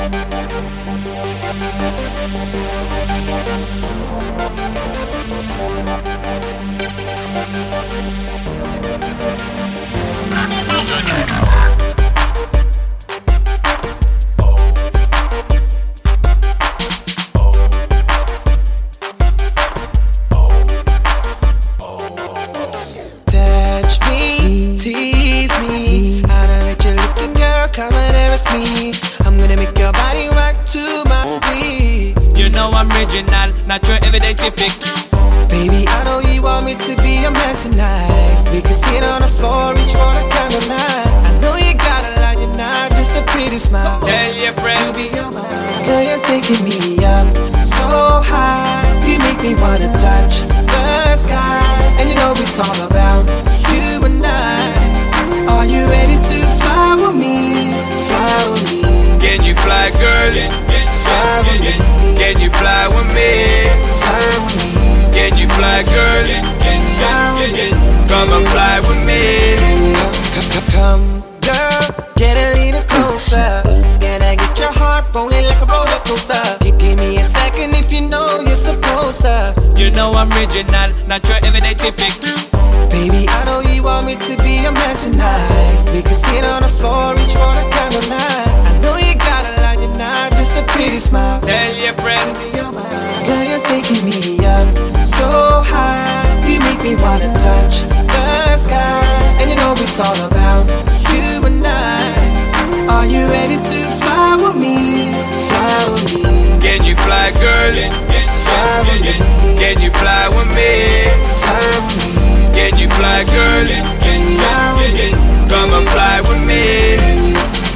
Touch me, tease me. I know that you're looking, girl, come and embarrass me. I'm gonna make your body rock to my beat. You know I'm original, not your everyday typic. Baby, I know you want me to be your man tonight. We can sit on the floor, reach for the candlelight. I know you got a lot, you're not just a pretty smile. Tell your friend, Be your man. Girl, you're taking me up so high. You make me wanna touch the sky. And you know it's all about you and I. Are you ready to fly with me? Fly with me. can you fly, girl? Fly with me. Can you fly with me? Fly with me. Can you fly, girl? Come and fly with me. Come, girl, get a little closer. Can I get your heart rolling like a roller coaster? Give me a second if you know you're supposed to. You know I'm original, not your everyday typic. Baby, I know you want me to be your man tonight. We can sit on the floor, reach for the candlelight. I know you got a lot, you're not just a pretty smile. Tell your friend, Girl, you're taking me up so high. You make me wanna touch the sky. And you know it's all about you and I. Are you ready to fly with me? Fly with me. can you fly, girl? Fly with me. Can you fly with me? Fly with me. Can you fly, girl? Fly with me. Come and fly with me.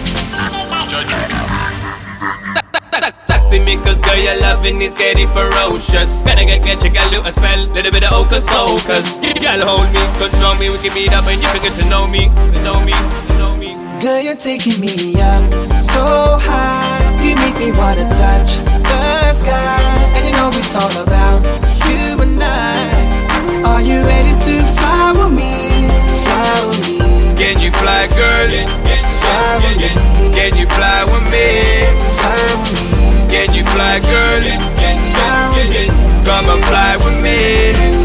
Talk to me, cause girl, your loving is getting ferocious. Better get your gal a spell, little bit of hocus pocus. Girl, hold me, control me, we can meet up and you can get to know me, to know me, to know me. Girl, you're taking me up so high. You make me wanna touch the sky. And you know it's all about you and I. Are you ready to fly with me? Fly with me. Can you fly, girl? Fly with me. Can you fly with me? Fly with me. Can you fly, girl? Fly with me. Come and fly with me.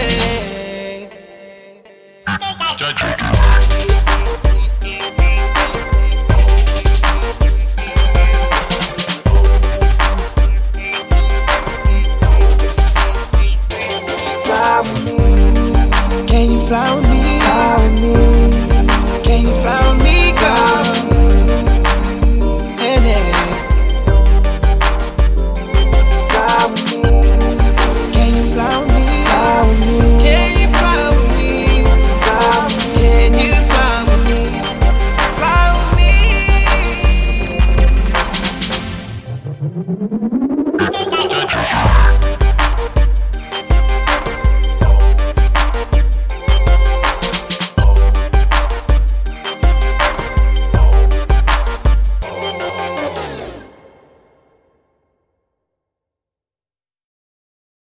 Fly with me. Can you fly with me? Fly with me. Can you fly with me?